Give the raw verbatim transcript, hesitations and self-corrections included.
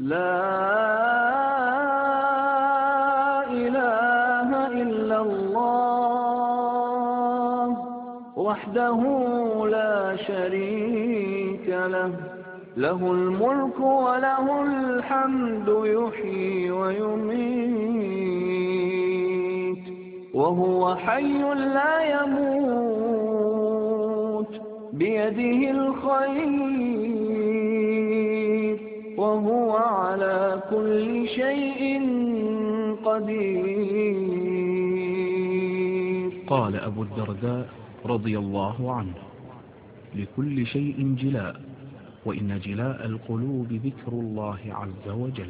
لا إله إلا الله وحده لا شريك له له الملك وله الحمد يحيي ويميت وهو حي لا يموت بيده الخير وهو على كل شيء قدير. قال أبو الدرداء رضي الله عنه: لكل شيء جلاء، وإن جلاء القلوب ذكر الله عز وجل.